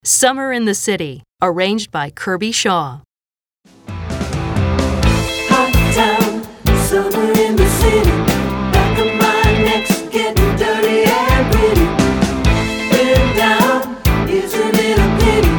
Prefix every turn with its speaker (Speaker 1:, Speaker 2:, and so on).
Speaker 1: Summer in the City, arranged by Kirby Shaw.
Speaker 2: Hot town, summer in the city. Back of my neck's getting dirty and pretty. Been down, isn't it a pity?